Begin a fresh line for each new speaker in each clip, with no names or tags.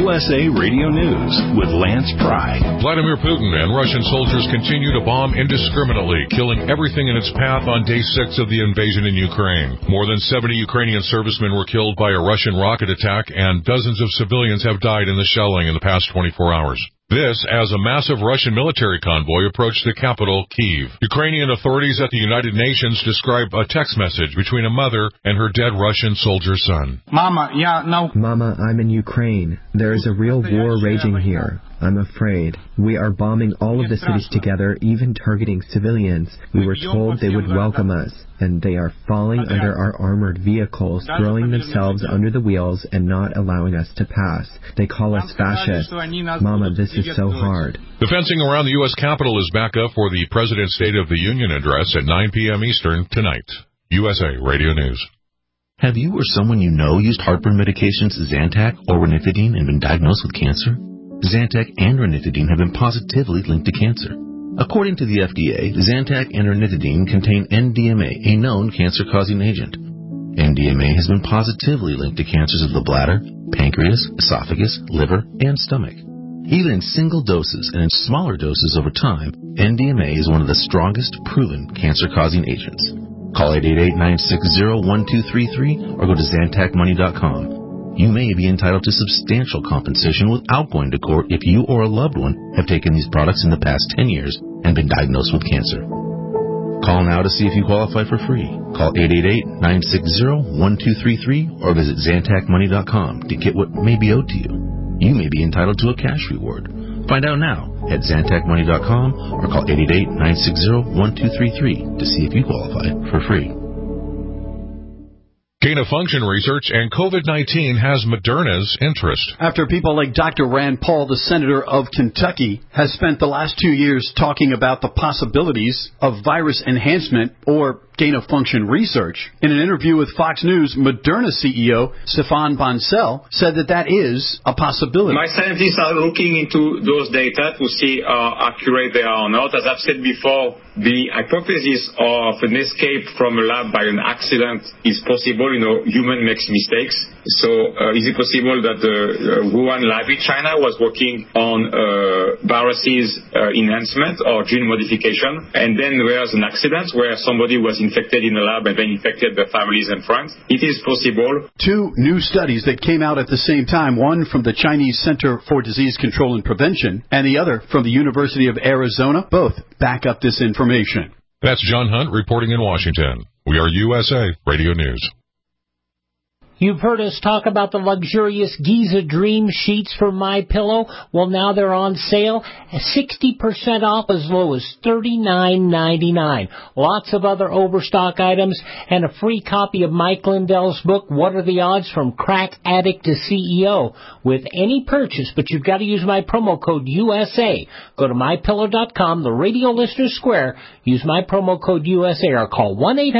USA Radio News with Lance Pry.
Vladimir Putin and Russian soldiers continue to bomb indiscriminately, killing everything in its path on day 6 of the invasion in Ukraine. More than 70 Ukrainian servicemen were killed by a Russian rocket attack, and dozens of civilians have died in the shelling in the past 24 hours. This as a massive Russian military convoy approached the capital, Kyiv. Ukrainian authorities at the United Nations describe a text message between a mother and her dead Russian soldier son.
Mama, I'm in Ukraine. There is a real war raging here. I'm afraid. We are bombing all of the cities together, even targeting civilians. We were told they would welcome us, and they are falling under our armored vehicles, throwing themselves under the wheels and not allowing us to pass. They call us fascists. Mama, this is so hard.
The fencing around the U.S. Capitol is back up for the President's State of the Union address at 9 p.m. Eastern tonight. USA Radio News.
Have you or someone you know used heartburn medications Zantac or ranitidine and been diagnosed with cancer? Zantac and ranitidine have been positively linked to cancer. According to the FDA, Zantac and ranitidine contain NDMA, a known cancer-causing agent. NDMA has been positively linked to cancers of the bladder, pancreas, esophagus, liver, and stomach. Even in single doses and in smaller doses over time, NDMA is one of the strongest proven cancer-causing agents. Call 888-960-1233 or go to ZantacMoney.com. You may be entitled to substantial compensation without going to court if you or a loved one have taken these products in the past 10 years and been diagnosed with cancer. Call now to see if you qualify for free. Call 888-960-1233 or visit ZantacMoney.com to get what may be owed to you. You may be entitled to a cash reward. Find out now at ZantacMoney.com or call 888-960-1233 to see if you qualify for free.
Gain-of-function research and COVID-19 has Moderna's interest.
After people like Dr. Rand Paul, the senator of Kentucky, has spent the last 2 years talking about the possibilities of virus enhancement or gain-of-function research. In an interview with Fox News, Moderna CEO Stéphane Bancel said that is a possibility.
My scientists are looking into those data to see how accurate they are or not. As I've said before, the hypothesis of an escape from a lab by an accident is possible. Human makes mistakes. So is it possible that the Wuhan lab in China was working on viruses enhancement or gene modification, and then there was an accident where somebody was infected in the lab and then infected their families and friends? It is possible.
2 new studies that came out at the same time, one from the Chinese Center for Disease Control and Prevention and the other from the University of Arizona, both back up this information.
That's John Hunt reporting in Washington. We are USA Radio News.
You've heard us talk about the luxurious Giza Dream sheets from MyPillow. Well, now they're on sale, 60% off as low as $39.99. Lots of other overstock items and a free copy of Mike Lindell's book, What Are the Odds from Crack Addict to CEO, with any purchase, but you've got to use my promo code USA. Go to MyPillow.com, the Radio Listener Square, use my promo code USA or call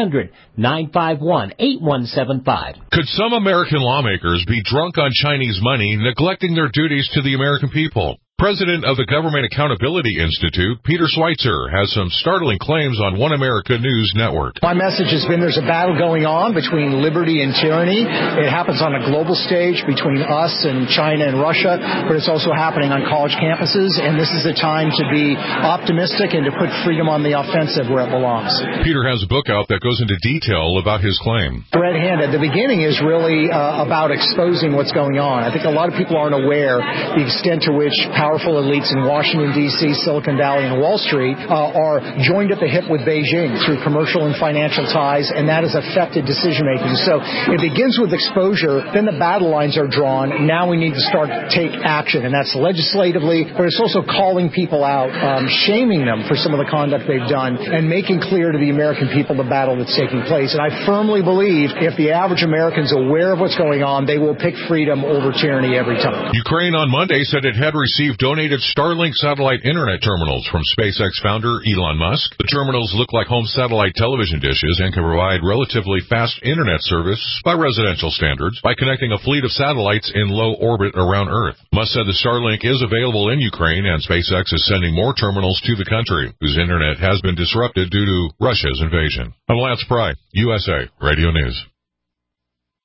1-800-951-8175.
Could some American lawmakers be drunk on Chinese money, neglecting their duties to the American people? President of the Government Accountability Institute, Peter Schweitzer, has some startling claims on One America News Network.
My message has been there's a battle going on between liberty and tyranny. It happens on a global stage between us and China and Russia, but it's also happening on college campuses, and this is the time to be optimistic and to put freedom on the offensive where it belongs.
Peter has a book out that goes into detail about his claim.
Red-handed. The beginning is really about exposing what's going on. I think a lot of people aren't aware the extent to which powerful elites in Washington, D.C., Silicon Valley, and Wall Street are joined at the hip with Beijing through commercial and financial ties, and that has affected decision-making. So it begins with exposure, then the battle lines are drawn. Now we need to start to take action, and that's legislatively, but it's also calling people out, shaming them for some of the conduct they've done, and making clear to the American people the battle that's taking place. And I firmly believe if the average American's aware of what's going on, they will pick freedom over tyranny every time.
Ukraine on Monday said it had received donated Starlink satellite internet terminals from SpaceX founder Elon Musk. The terminals look like home satellite television dishes and can provide relatively fast internet service by residential standards by connecting a fleet of satellites in low orbit around Earth. Musk said the Starlink is available in Ukraine, and SpaceX is sending more terminals to the country, whose internet has been disrupted due to Russia's invasion. I'm Lance Pry, USA Radio News.